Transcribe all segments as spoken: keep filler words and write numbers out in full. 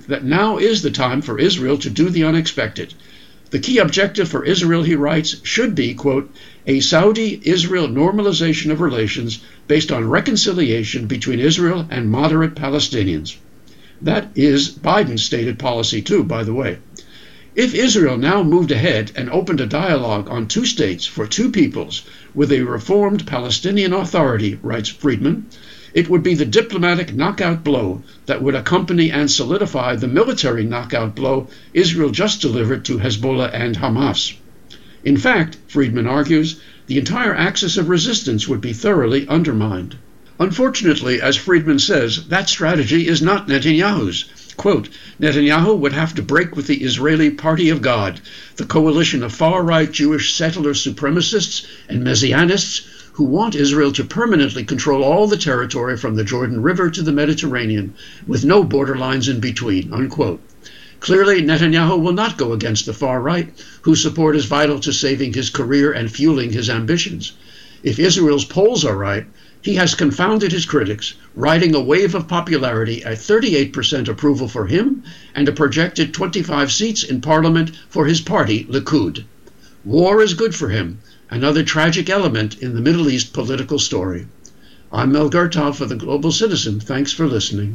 that now is the time for Israel to do the unexpected. The key objective for Israel, he writes, should be, quote, a Saudi-Israel normalization of relations based on reconciliation between Israel and moderate Palestinians. That is Biden's stated policy too, by the way. If Israel now moved ahead and opened a dialogue on two states for two peoples with a reformed Palestinian Authority, writes Friedman, it would be the diplomatic knockout blow that would accompany and solidify the military knockout blow Israel just delivered to Hezbollah and Hamas. In fact, Friedman argues, the entire axis of resistance would be thoroughly undermined. Unfortunately, as Friedman says, that strategy is not Netanyahu's. Quote, Netanyahu would have to break with the Israeli Party of God, the coalition of far-right Jewish settler supremacists and messianists who want Israel to permanently control all the territory from the Jordan River to the Mediterranean, with no borderlines in between, unquote. Clearly, Netanyahu will not go against the far right, whose support is vital to saving his career and fueling his ambitions. If Israel's polls are right, he has confounded his critics, riding a wave of popularity at thirty-eight percent approval for him and a projected twenty-five seats in parliament for his party, Likud. War is good for him, another tragic element in the Middle East political story. I'm Mel Gertov for the Global Citizen. Thanks for listening.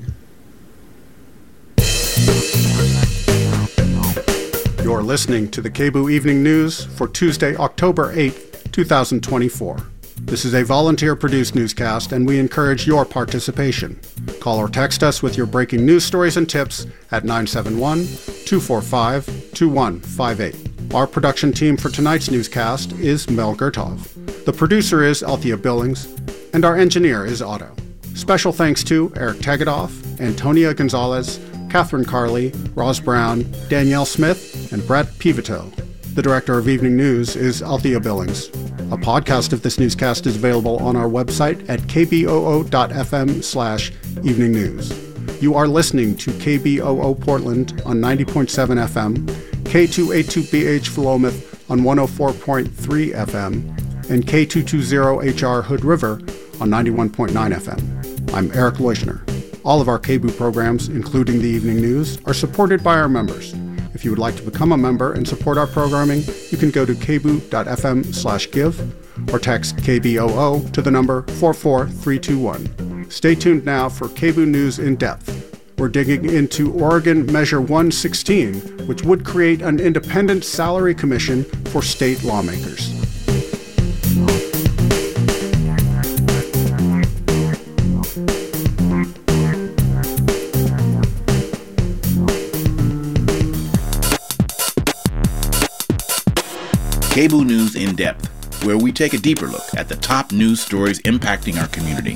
You're listening to the K B U Evening News for Tuesday, October eighth, twenty twenty-four. This is a volunteer-produced newscast, and we encourage your participation. Call or text us with your breaking news stories and tips at nine seven one, two four five, two one five eight. Our production team for tonight's newscast is Mel Gertov. The producer is Althea Billings, and our engineer is Otto. Special thanks to Eric Tegedoff, Antonia Gonzalez, Catherine Carley, Roz Brown, Danielle Smith, and Brett Pivito. The director of Evening News is Althea Billings. A podcast of this newscast is available on our website at kboo.fm slash evening news. You are listening to K B O O Portland on ninety point seven F M, K two eighty-two B H Philomath on one oh four point three F M, and K two twenty H R Hood River on ninety-one point nine F M. I'm Eric Leuschner. All of our K B O O programs, including the Evening News, are supported by our members. If you would like to become a member and support our programming, you can go to kboo.fm slash give or text K B O O to the number four four three two one. Stay tuned now for K B O O News in Depth. We're digging into Oregon Measure one sixteen, which would create an independent salary commission for state lawmakers. K B O O News in Depth, where we take a deeper look at the top news stories impacting our community.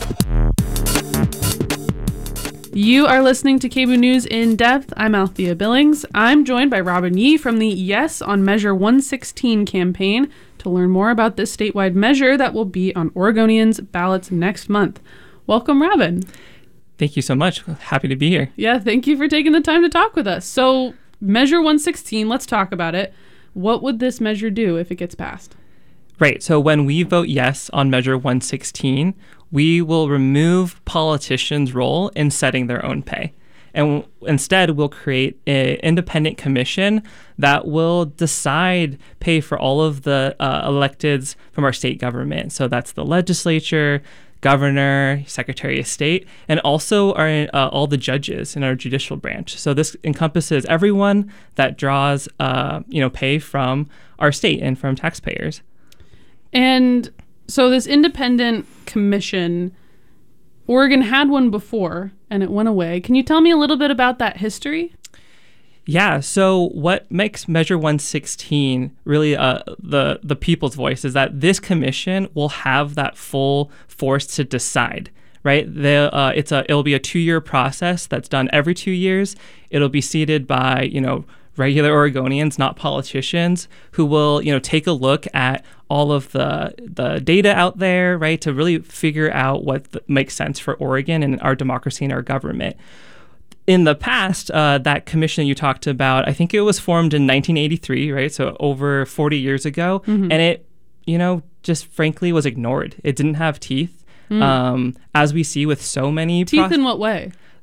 You are listening to K B O O News in Depth. I'm Althea Billings. I'm joined by Robin Yee from the Yes on Measure one sixteen campaign to learn more about this statewide measure that will be on Oregonians' ballots next month. Welcome, Robin. Thank you so much. Happy to be here. Yeah, thank you for taking the time to talk with us. So, Measure one sixteen, let's talk about it. What would this measure do if it gets passed? Right. So when we vote yes on Measure one sixteen, we will remove politicians' role in setting their own pay. And instead, we'll create an independent commission that will decide pay for all of the uh, electeds from our state government. So that's the legislature, governor, secretary of state, and also our, uh, all the judges in our judicial branch. So this encompasses everyone that draws, uh, you know, pay from our state and from taxpayers. And so this independent commission, Oregon had one before and it went away. Can you tell me a little bit about that history? Yeah, so what makes Measure one sixteen really uh, the the people's voice is that this commission will have that full force to decide, right? The, uh, it's a it'll be a two-year process that's done every two years. It'll be seated by, you know, regular Oregonians, not politicians, who will, you know, take a look at all of the the data out there, right, to really figure out what the, makes sense for Oregon and our democracy and our government. In the past, uh, that commission you talked about, I think it was formed in nineteen eighty-three, right? So over forty years ago. Mm-hmm. And it, you know, just frankly was ignored. It didn't have teeth. Mm. Um, as we see with so many... Teeth pro- in what way?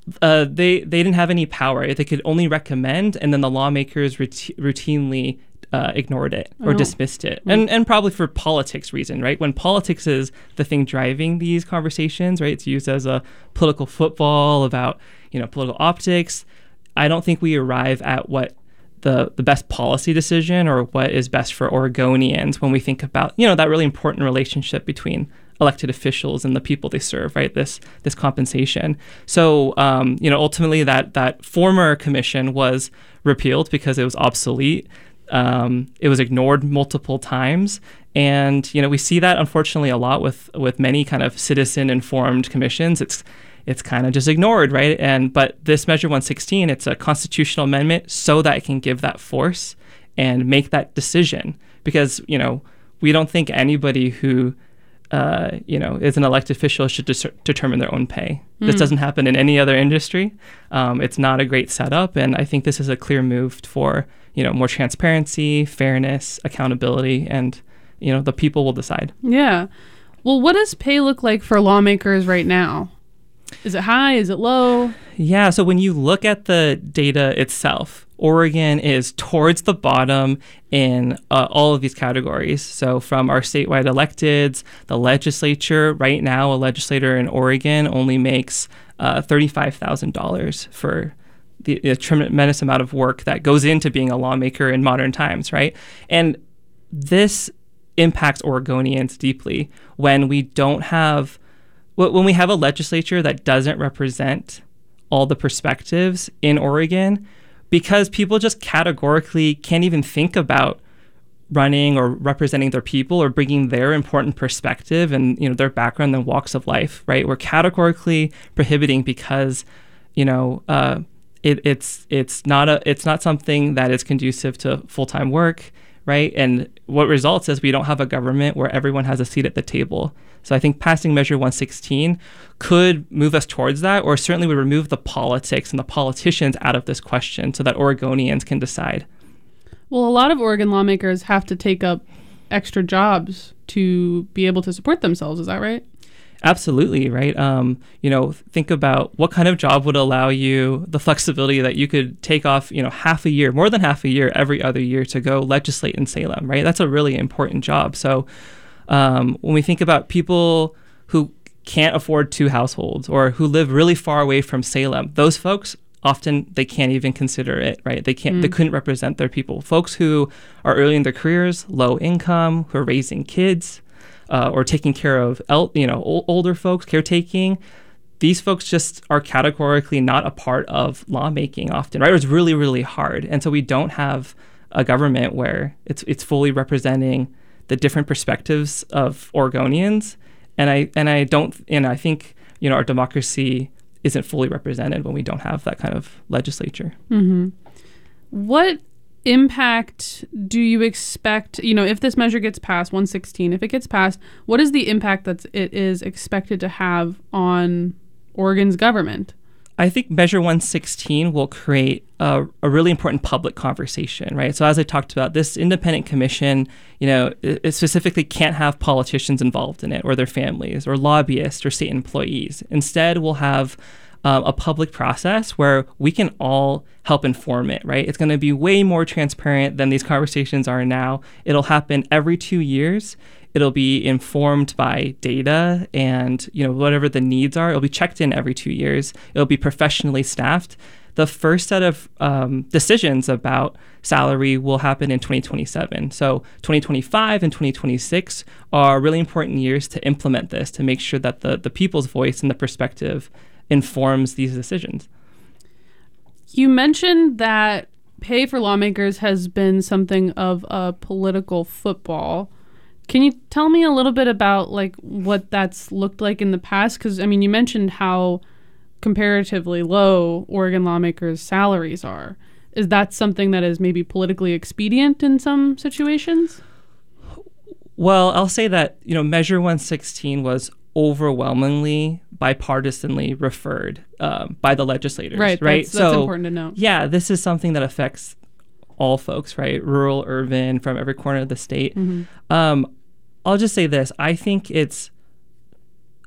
uh, they they didn't have any power. They could only recommend, and then the lawmakers rout- routinely uh, ignored it or Oh. dismissed it, Mm. and and probably for politics reason, right? When politics is the thing driving these conversations, right? It's used as a political football about, you know, political optics. I don't think we arrive at what the the best policy decision or what is best for Oregonians when we think about, you know, that really important relationship between elected officials and the people they serve, right? This this compensation. So, um, you know, ultimately that that former commission was repealed because it was obsolete. Um, it was ignored multiple times. And, you know, we see that unfortunately a lot with with many kind of citizen-informed commissions. It's it's kind of just ignored, right? And but this Measure one sixteen, it's a constitutional amendment so that it can give that force and make that decision. Because, you know, we don't think anybody who, uh, you know, is an elected official should dis- determine their own pay. Mm. This doesn't happen in any other industry. Um, it's not a great setup. And I think this is a clear move for, you know, more transparency, fairness, accountability, and, you know, the people will decide. Yeah. Well, what does pay look like for lawmakers right now? Is it high? Is it low? Yeah, so when you look at the data itself, Oregon is towards the bottom in uh, all of these categories. So from our statewide electeds, the legislature, right now a legislator in Oregon only makes uh, thirty-five thousand dollars for the, the tremendous amount of work that goes into being a lawmaker in modern times, right? And this impacts Oregonians deeply when we don't have when we have a legislature that doesn't represent all the perspectives in Oregon, because people just categorically can't even think about running or representing their people or bringing their important perspective and, you know, their background and walks of life, right? We're categorically prohibiting because, you know, uh, it, it's it's not a it's not something that is conducive to full-time work, right? And what results is we don't have a government where everyone has a seat at the table. So I think passing Measure one sixteen could move us towards that, or certainly would remove the politics and the politicians out of this question so that Oregonians can decide. Well, a lot of Oregon lawmakers have to take up extra jobs to be able to support themselves. Is that right? Absolutely, right? Um, you know, think about what kind of job would allow you the flexibility that you could take off, you know, half a year, more than half a year, every other year to go legislate in Salem, right? That's a really important job. So um, when we think about people who can't afford two households or who live really far away from Salem, those folks often they can't even consider it, right? They can't, mm. they couldn't represent their people. Folks who are early in their careers, low income, who are raising kids, Uh, or taking care of, el- you know, o- older folks, caretaking. These folks just are categorically not a part of lawmaking often, right? It's really, really hard. And so we don't have a government where it's it's fully representing the different perspectives of Oregonians. And I and I don't and I think, you know, our democracy isn't fully represented when we don't have that kind of legislature. Mm-hmm. What impact do you expect, you know, if this measure gets passed, one sixteen, if it gets passed, what is the impact that it is expected to have on Oregon's government? I think Measure one sixteen will create a, a really important public conversation, right? So as I talked about, this independent commission, you know, it, it specifically can't have politicians involved in it or their families or lobbyists or state employees. Instead, we'll have Uh, a public process where we can all help inform it, right? It's going to be way more transparent than these conversations are now. It'll happen every two years. It'll be informed by data and, you know, whatever the needs are. It'll be checked in every two years. It'll be professionally staffed. The first set of um, decisions about salary will happen in twenty twenty-seven. So twenty twenty-five and twenty twenty-six are really important years to implement this, to make sure that the, the people's voice and the perspective informs these decisions. You mentioned that pay for lawmakers has been something of a political football. Can you tell me a little bit about like what that's looked like in the past? Because I mean, you mentioned how comparatively low Oregon lawmakers' salaries are. Is that something that is maybe politically expedient in some situations? Well, I'll say that, you know, Measure one sixteen was overwhelmingly bipartisanly referred um, by the legislators, right? Right. That's, that's so, important to note. Yeah, this is something that affects all folks, right? Rural, urban, from every corner of the state. Mm-hmm. Um, I'll just say this. I think it's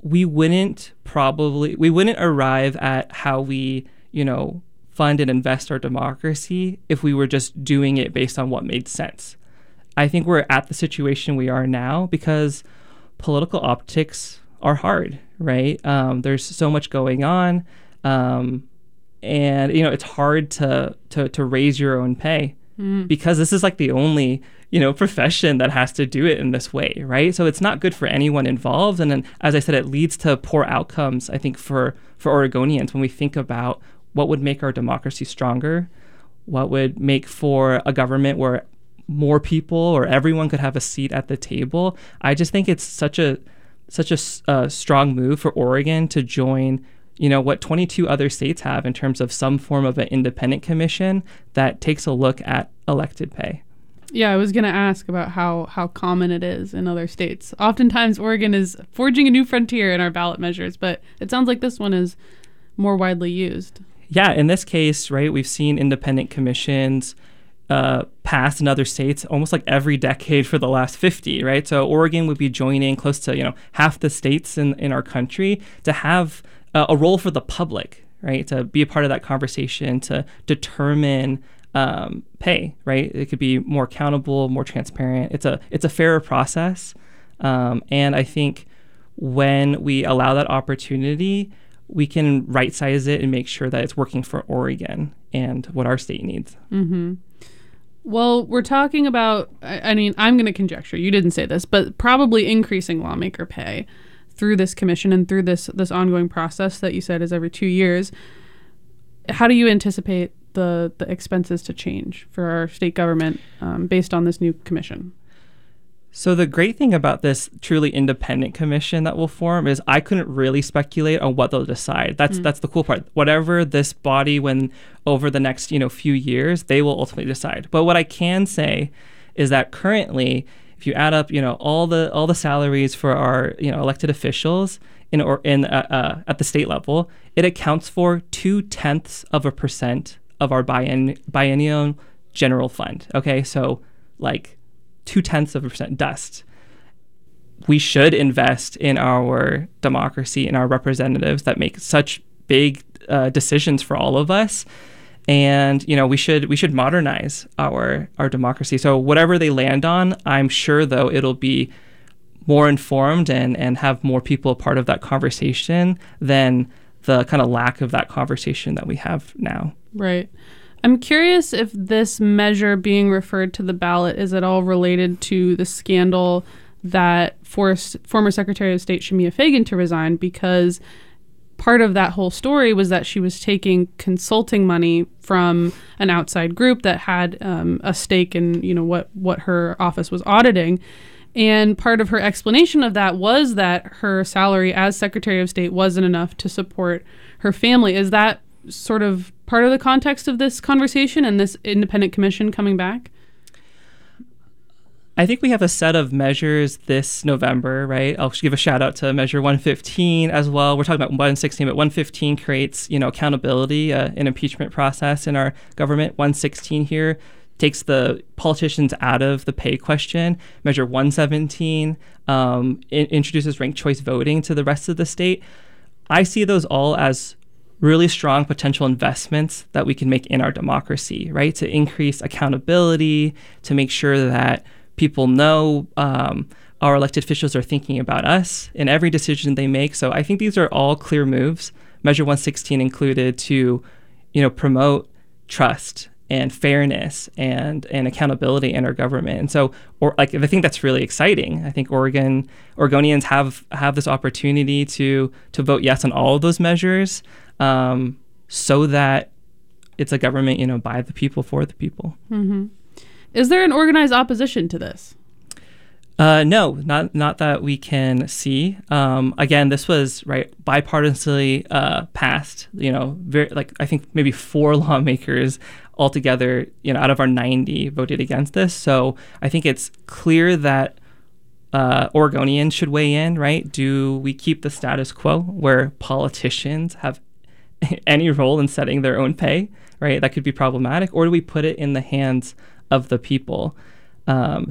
we wouldn't probably, we wouldn't arrive at how we, you know, fund and invest our democracy if we were just doing it based on what made sense. I think we're at the situation we are now because political optics are hard, right? Um, there's so much going on, um, and you know it's hard to to to raise your own pay mm. because this is like the only you know profession that has to do it in this way, right? So it's not good for anyone involved, and then as I said, it leads to poor outcomes. I think for for Oregonians when we think about what would make our democracy stronger, what would make for a government where more people or everyone could have a seat at the table. I just think it's such a such a uh, strong move for Oregon to join, you know, what twenty-two other states have in terms of some form of an independent commission that takes a look at elected pay. Yeah, I was going to ask about how, how common it is in other states. Oftentimes, Oregon is forging a new frontier in our ballot measures, but it sounds like this one is more widely used. Yeah, in this case, right, we've seen independent commissions uh, passed in other states almost like every decade for the last fifty, right? So Oregon would be joining close to, you know, half the states in, in our country to have uh, a role for the public, right? To be a part of that conversation, to determine um, pay, right? It could be more accountable, more transparent. It's a it's a fairer process. Um, and I think when we allow that opportunity, we can right-size it and make sure that it's working for Oregon and what our state needs. Mm-hmm. Well, we're talking about, I, I mean, I'm going to conjecture, you didn't say this, but probably increasing lawmaker pay through this commission and through this this ongoing process that you said is every two years. How do you anticipate the, the expenses to change for our state government um, based on this new commission? So the great thing about this truly independent commission that will form is I couldn't really speculate on what they'll decide. That's mm. that's the cool part. Whatever this body, when over the next you know few years, they will ultimately decide. But what I can say is that currently, if you add up you know all the all the salaries for our you know elected officials in or in uh, uh, at the state level, it accounts for two tenths of a percent of our bien- biennial general fund. Okay, so like. two-tenths of a percent dust. We should invest in our democracy and our representatives that make such big uh, decisions for all of us. And, you know, we should we should modernize our our democracy. So whatever they land on, I'm sure, though, it'll be more informed and, and have more people a part of that conversation than the kind of lack of that conversation that we have now. Right. I'm curious if this measure being referred to the ballot is at all related to the scandal that forced former Secretary of State Shemia Fagan to resign, because part of that whole story was that she was taking consulting money from an outside group that had um, a stake in, you know, what, what her office was auditing. And part of her explanation of that was that her salary as Secretary of State wasn't enough to support her family. Is that sort of part of the context of this conversation and this independent commission coming back? I think we have a set of measures this November, right? I'll give a shout out to Measure one fifteen as well. We're talking about one sixteen, but one fifteen creates, you know, accountability, uh, an impeachment process in our government. one sixteen here takes the politicians out of the pay question. Measure one seventeen um, in- introduces ranked choice voting to the rest of the state. I see those all as really strong potential investments that we can make in our democracy, right? To increase accountability, to make sure that people know um, our elected officials are thinking about us in every decision they make. So I think these are all clear moves, Measure one sixteen included, to, you know, promote trust and fairness and, and accountability in our government. And so, or like, I think that's really exciting. I think Oregon Oregonians have have this opportunity to to vote yes on all of those measures, um, so that it's a government, you know, by the people, for the people. Mm-hmm. Is there an organized opposition to this? Uh, no, not not that we can see. Um, again, this was right bipartisanly uh, passed. You know, very like I think maybe four lawmakers altogether, you know, out of our ninety voted against this. So I think it's clear that uh, Oregonians should weigh in. Right? Do we keep the status quo where politicians have any role in setting their own pay? Right? That could be problematic. Or do we put it in the hands of the people? Um,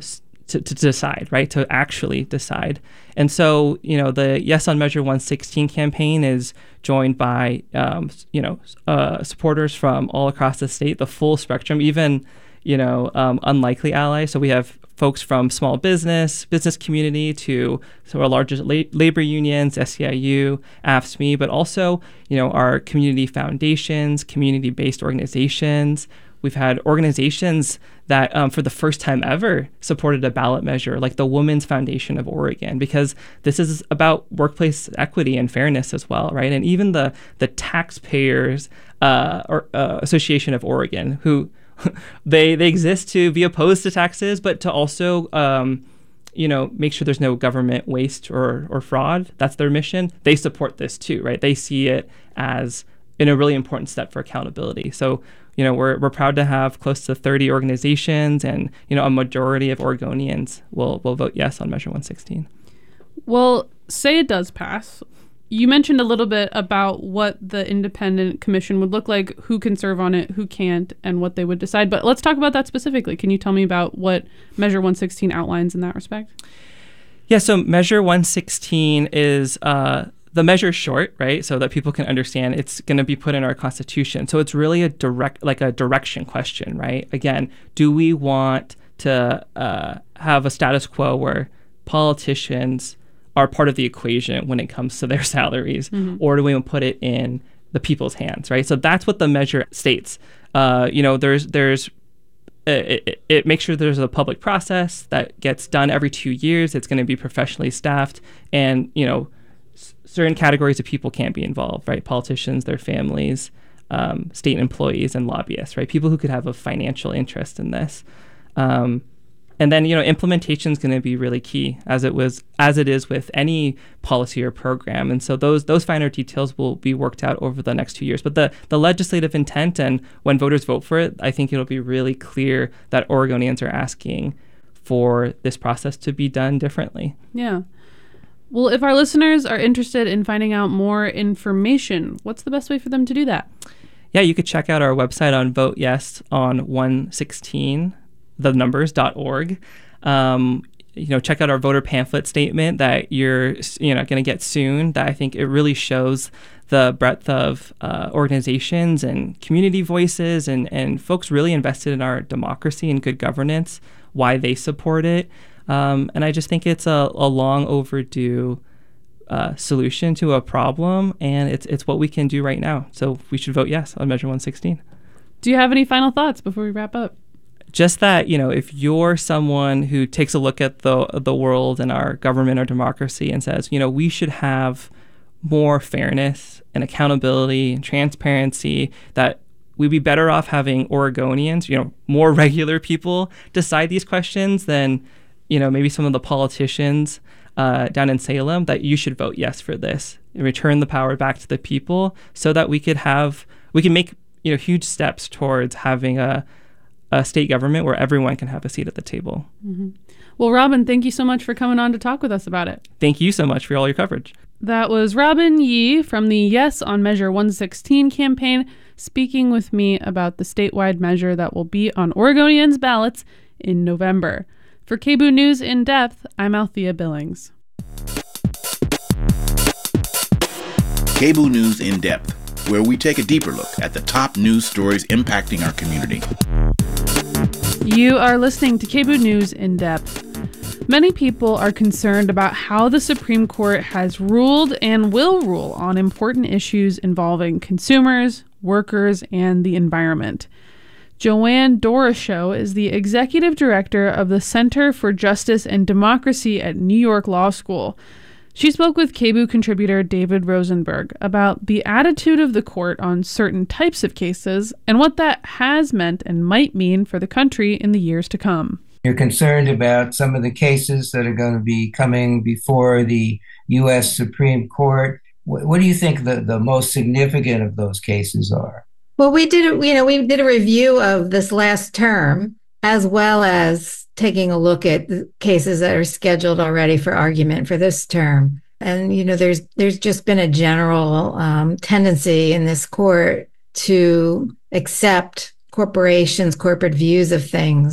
to, to decide, right? To actually decide. And so, you know, the Yes on Measure one sixteen campaign is joined by, um, you know, uh, supporters from all across the state, the full spectrum, even, you know, um, unlikely allies. So we have folks from small business, business community to, to our largest la- labor unions, S E I U, A F S C M E, but also, you know, our community foundations, community-based organizations. We've had organizations that, um, for the first time ever, supported a ballot measure, like the Women's Foundation of Oregon, because this is about workplace equity and fairness as well, right? And even the the Taxpayers uh, or, uh, Association of Oregon, who they they exist to be opposed to taxes, but to also, um, you know, make sure there's no government waste or or fraud. That's their mission. They support this too, right? They see it as in a really important step for accountability. So, you know, we're we're proud to have close to thirty organizations, and, you know, a majority of Oregonians will will vote yes on Measure one sixteen. Well, say it does pass. You mentioned a little bit about what the independent commission would look like, who can serve on it, who can't, and what they would decide. But let's talk about that specifically. Can you tell me about what Measure one sixteen outlines in that respect? Yeah, so Measure one sixteen is uh, the measure is short, right? So that people can understand it's going to be put in our Constitution. So it's really a direct, like a direction question, right? Again, do we want to uh, have a status quo where politicians are part of the equation when it comes to their salaries, mm-hmm. or do we want to put it in the people's hands, right? So that's what the measure states. Uh, you know, there's there's It, it, it makes sure there's a public process that gets done every two years. It's going to be professionally staffed, and, you know, s- certain categories of people can't be involved, right? Politicians, their families, um, state employees, and lobbyists, right? People who could have a financial interest in this. Um, and then, you know, implementation is going to be really key, as it was, as it is with any policy or program. And so those those finer details will be worked out over the next two years. But the the legislative intent, and when voters vote for it, I think it'll be really clear that Oregonians are asking for this process to be done differently. Yeah. Well, if our listeners are interested in finding out more information, what's the best way for them to do that? Yeah, you could check out our website on Vote Yes on one sixteen. the numbers dot org. Um, you know, check out our voter pamphlet statement that you're, you know, going to get soon. That I think it really shows the breadth of uh, organizations and community voices and, and folks really invested in our democracy and good governance, why they support it. Um, and I just think it's a, a long overdue uh, solution to a problem, and it's it's what we can do right now. So we should vote yes on Measure one sixteen. Do you have any final thoughts before we wrap up? Just that, you know, if you're someone who takes a look at the the world and our government or democracy and says, you know, we should have more fairness and accountability and transparency, that we'd be better off having Oregonians, you know, more regular people decide these questions than, you know, maybe some of the politicians uh, down in Salem, that you should vote yes for this and return the power back to the people so that we could have, we can make, you know, huge steps towards having a a state government where everyone can have a seat at the table. Mm-hmm. Well, Robin, thank you so much for coming on to talk with us about it. Thank you so much for all your coverage. That was Robin Yee from the Yes on Measure one sixteen campaign, speaking with me about the statewide measure that will be on Oregonians' ballots in November. For K B O O News In Depth, I'm Althea Billings. K B O O News In Depth, where we take a deeper look at the top news stories impacting our community. You are listening to K B O O News In Depth. Many people are concerned about how the Supreme Court has ruled and will rule on important issues involving consumers, workers, and the environment. Joanne Doroshow is the executive director of the Center for Justice and Democracy at New York Law School. She spoke with K B O O contributor David Rosenberg about the attitude of the court on certain types of cases and what that has meant and might mean for the country in the years to come. You're concerned about some of the cases that are going to be coming before the U S Supreme Court. What, what do you think the, the most significant of those cases are? Well, we did, you know, we did a review of this last term, as well as taking a look at the cases that are scheduled already for argument for this term. And, you know, there's there's just been a general um, tendency in this court to accept corporations, corporate views of things.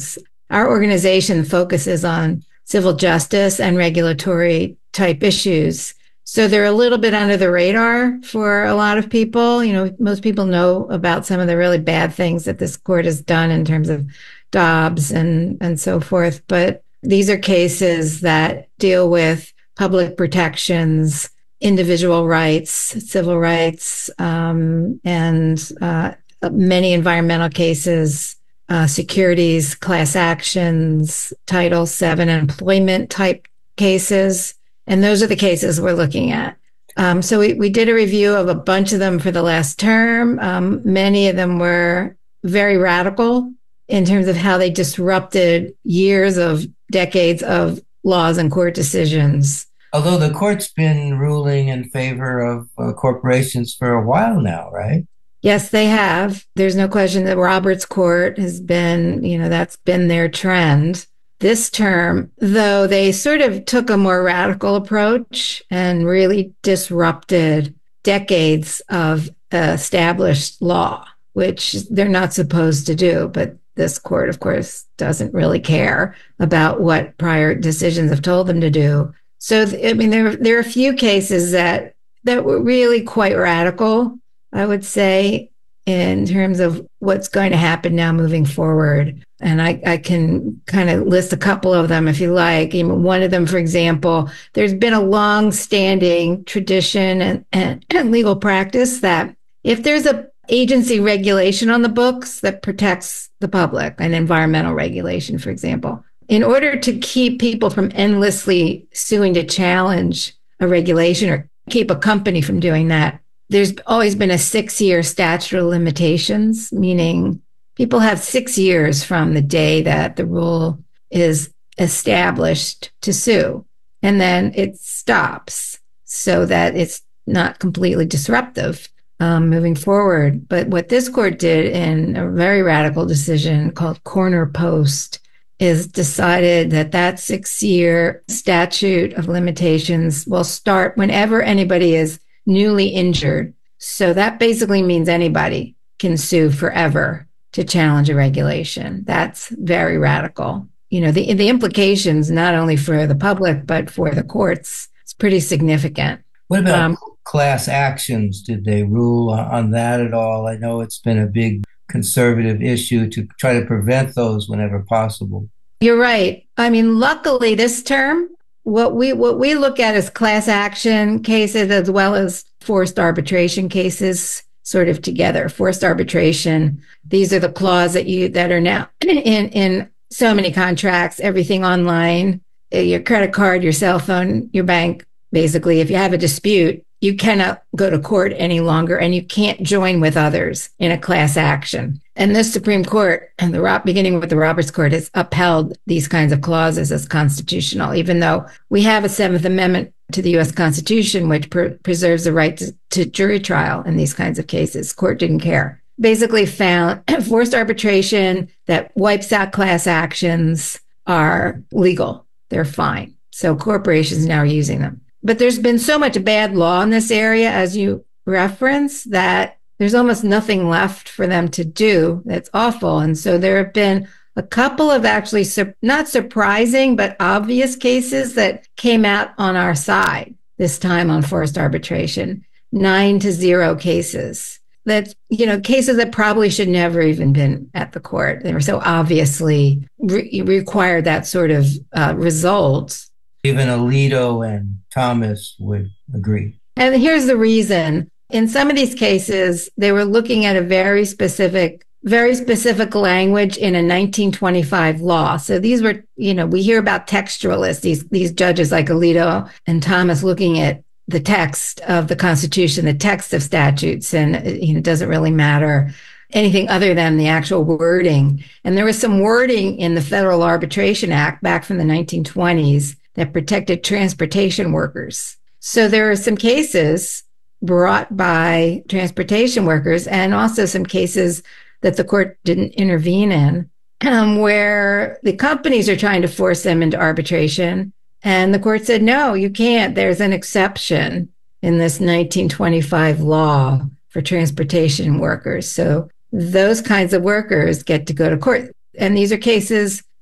our organization focuses on civil justice and regulatory type issues. So they're a little bit under the radar for a lot of people. You know, most people know about some of the really bad things that this court has done in terms of Dobbs and, and so forth. But these are cases that deal with public protections, individual rights, civil rights, um, and uh, many environmental cases, uh, securities, class actions, Title seven employment type cases. And those are the cases we're looking at. Um, so we, we did a review of a bunch of them for the last term. Um, many of them were very radical in terms of how they disrupted years of decades of laws and court decisions. Although the court's been ruling in favor of uh, corporations for a while now, right? Yes, they have. There's no question that Roberts Court has been, you know, that's been their trend. This term, though, they sort of took a more radical approach and really disrupted decades of uh, established law, which they're not supposed to do. But this court, of course, doesn't really care about what prior decisions have told them to do. So, I mean, there, there are a few cases that, that were really quite radical, I would say, in terms of what's going to happen now moving forward. And I, I can kind of list a couple of them if you like. Even one of them, for example, there's been a long-standing tradition and, and, and legal practice that if there's a agency regulation on the books that protects the public, an environmental regulation, for example, in order to keep people from endlessly suing to challenge a regulation or keep a company from doing that, there's always been a six-year statute of limitations, meaning people have six years from the day that the rule is established to sue, and then it stops so that it's not completely disruptive um, moving forward. But what this court did in a very radical decision called Corner Post is decided that that six-year statute of limitations will start whenever anybody is newly injured. So that basically means anybody can sue forever to challenge a regulation. That's very radical. You know, the the implications not only for the public but for the courts, it's pretty significant. What about um, class actions? Did they rule on that at all? I know it's been a big conservative issue to try to prevent those whenever possible. You're right. I mean, luckily this term, what we what we look at is class action cases as well as forced arbitration cases sort of together. Forced arbitration, these are the clauses that you that are now in in so many contracts, everything online, your credit card, your cell phone, your bank. Basically, if you have a dispute, you cannot go to court any longer and you can't join with others in a class action. And this Supreme Court, and the beginning with the Roberts Court, has upheld these kinds of clauses as constitutional, even though we have a Seventh Amendment to the U S Constitution, which pre- preserves the right to, to jury trial in these kinds of cases. Court didn't care. Basically found forced arbitration that wipes out class actions are legal. They're fine. So corporations now are using them. But there's been so much bad law in this area, as you reference, that there's almost nothing left for them to do. That's awful. And so there have been a couple of actually sur- not surprising, but obvious cases that came out on our side this time on forced arbitration, nine to zero cases. That, you know, cases that probably should never even been at the court. They were so obviously re- required that sort of uh, result. Even Alito and Thomas would agree. And here's the reason. In some of these cases, they were looking at a very specific, very specific language in a nineteen twenty-five law. So these were, you know, we hear about textualists, these, these judges like Alito and Thomas looking at the text of the Constitution, the text of statutes, and, you know, it doesn't really matter anything other than the actual wording. And there was some wording in the Federal Arbitration Act back from the nineteen twenties that protected transportation workers. So there are some cases brought by transportation workers and also some cases that the court didn't intervene in, um, where the companies are trying to force them into arbitration. And the court said, no, you can't. There's an exception in this nineteen twenty-five law for transportation workers. So those kinds of workers get to go to court. And these are cases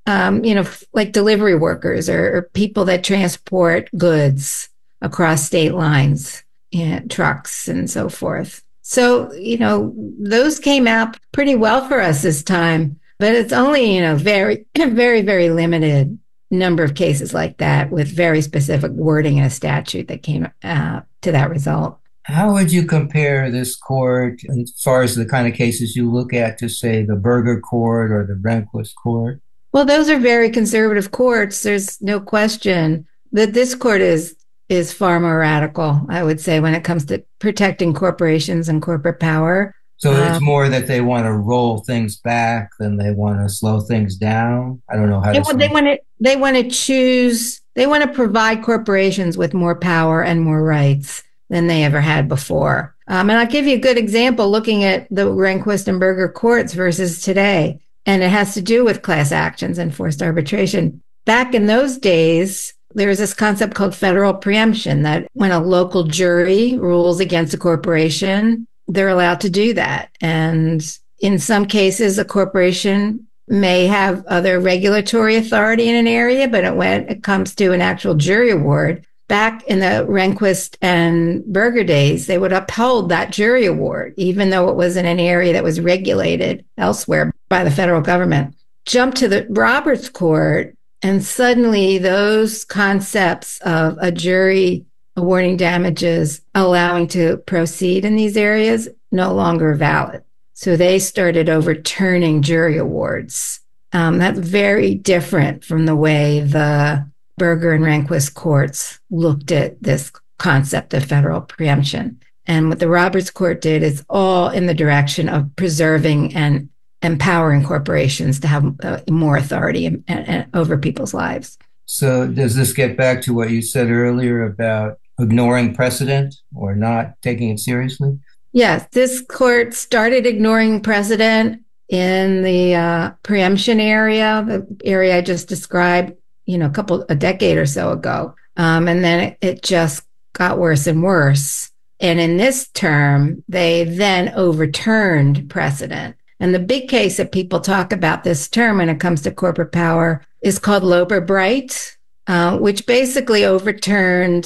um, you know, like delivery workers or, or people that transport goods across state lines, you know, trucks and so forth. So, you know, those came out pretty well for us this time, but it's only, you know, very, very, very limited number of cases like that with very specific wording in a statute that came uh, to that result. How would you compare this court as far as the kind of cases you look at to, say, the Burger Court or the Rehnquist Court? Well, those are very conservative courts. There's no question that this court is is far more radical, I would say, when it comes to protecting corporations and corporate power. So it's um, more that they want to roll things back than they want to slow things down. I don't know how they, to. They want to. They want to choose. They want to provide corporations with more power and more rights than they ever had before. Um, and I'll give you a good example looking at the Rehnquist and Burger courts versus today. And it has to do with class actions and forced arbitration. Back in those days, there was this concept called federal preemption, that when a local jury rules against a corporation, they're allowed to do that. And in some cases, a corporation may have other regulatory authority in an area, but when it comes to an actual jury award, back in the Rehnquist and Burger days, they would uphold that jury award, even though it was in an area that was regulated elsewhere by the federal government. Jump to the Roberts Court, and suddenly those concepts of a jury awarding damages, allowing to proceed in these areas, no longer valid. So they started overturning jury awards. Um, that's very different from the way the Burger and Rehnquist courts looked at this concept of federal preemption. And what the Roberts Court did is all in the direction of preserving and empowering corporations to have uh, more authority in, in, in, over people's lives. So does this get back to what you said earlier about ignoring precedent or not taking it seriously? Yes, this court started ignoring precedent in the uh, preemption area, the area I just described, you know, a couple, a decade or so ago. Um, and then it, it just got worse and worse. And in this term, they then overturned precedent. And the big case that people talk about this term when it comes to corporate power is called Loper Bright, uh, which basically overturned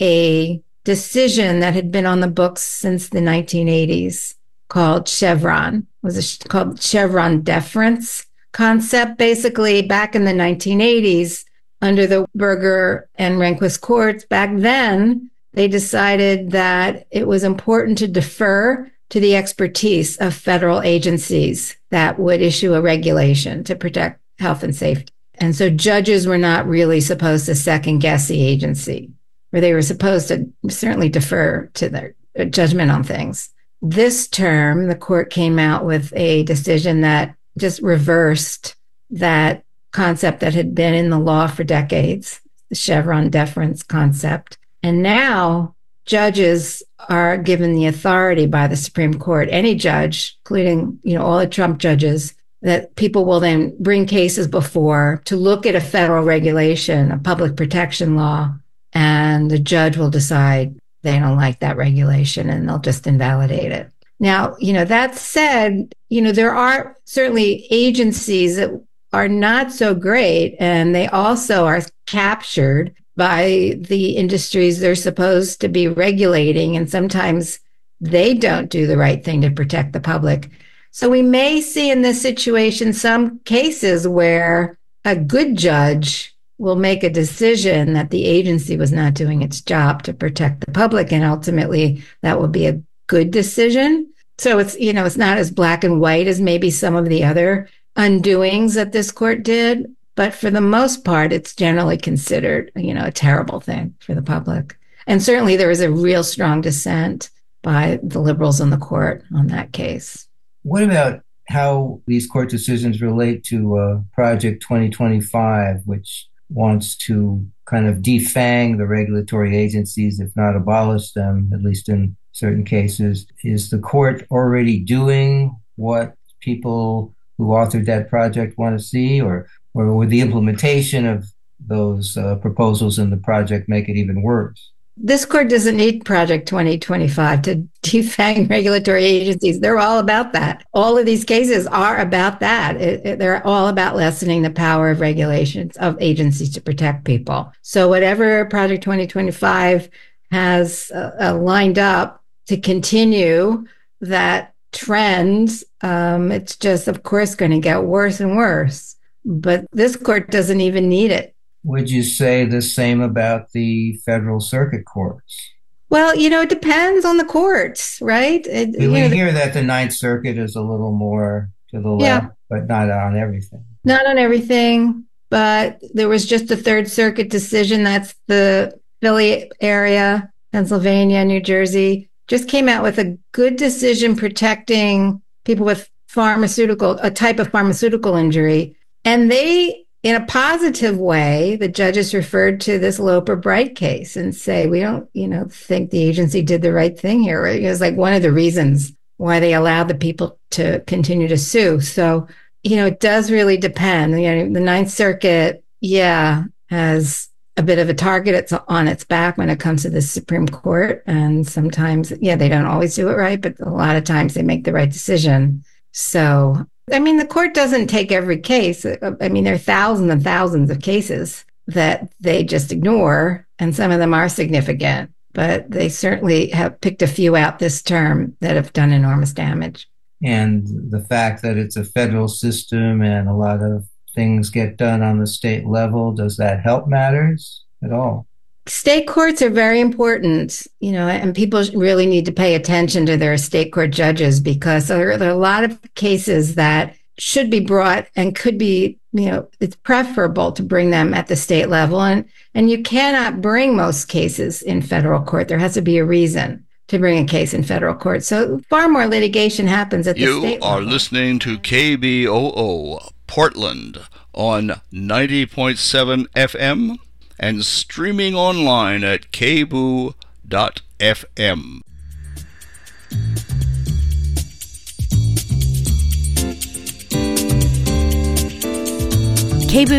a decision that had been on the books since the nineteen eighties called Chevron. It was a, called Chevron deference concept. Basically, back in the nineteen eighties, under the Burger and Rehnquist courts, back then, they decided that it was important to defer to the expertise of federal agencies that would issue a regulation to protect health and safety. And so judges were not really supposed to second guess the agency, or they were supposed to certainly defer to their judgment on things. This term, the court came out with a decision that just reversed that concept that had been in the law for decades, the Chevron deference concept. And now judges are given the authority by the Supreme Court, any judge, including, you know, all the Trump judges, that people will then bring cases before to look at a federal regulation, a public protection law, and the judge will decide they don't like that regulation and they'll just invalidate it. Now, you know, that said, you know, there are certainly agencies that are not so great, and they also are captured by the industries they're supposed to be regulating, and sometimes they don't do the right thing to protect the public. So we may see in this situation some cases where a good judge will make a decision that the agency was not doing its job to protect the public, and ultimately that will be a good decision. So it's, you know, it's not as black and white as maybe some of the other undoings that this court did. But for the most part, it's generally considered, you know, a terrible thing for the public. And certainly there was a real strong dissent by the liberals in the court on that case. What about how these court decisions relate to uh, Project twenty twenty-five, which wants to kind of defang the regulatory agencies, if not abolish them, at least in certain cases? Is the court already doing what people who authored that project want to see, or or would the implementation of those uh, proposals in the project make it even worse? This court doesn't need Project twenty twenty-five to defang regulatory agencies. They're all about that. All of these cases are about that. It, it, they're all about lessening the power of regulations of agencies to protect people. So whatever Project twenty twenty-five has uh, uh, lined up to continue that trend, um, it's just, of course, going to get worse and worse. But this court doesn't even need it. Would you say the same about the federal circuit courts? Well, you know, it depends on the courts, right? It, we you know, hear that the Ninth Circuit is a little more to the left, yeah. but not on everything. Not on everything, but there was just a Third Circuit decision. That's the Philly area, Pennsylvania, New Jersey, just came out with a good decision protecting people with pharmaceutical, a type of pharmaceutical injury. And they, in a positive way, the judges referred to this Loper Bright case and say, we don't, you know, think the agency did the right thing here. It was like one of the reasons why they allowed the people to continue to sue. So, you know, it does really depend. You know, the Ninth Circuit, yeah, has a bit of a target it's on its back when it comes to the Supreme Court. And sometimes, yeah, they don't always do it right, but a lot of times they make the right decision. So, I mean, the court doesn't take every case. I mean, there are thousands and thousands of cases that they just ignore, and some of them are significant, but they certainly have picked a few out this term that have done enormous damage. And the fact that it's a federal system and a lot of things get done on the state level, does that help matters at all? State courts are very important, you know, and people really need to pay attention to their state court judges because there, there are a lot of cases that should be brought and could be, you know, it's preferable to bring them at the state level. And, and you cannot bring most cases in federal court. There has to be a reason to bring a case in federal court. So far more litigation happens at the you state level. You are listening to K B O O Portland on ninety point seven F M. and streaming online at k b o o dot f m. K B O O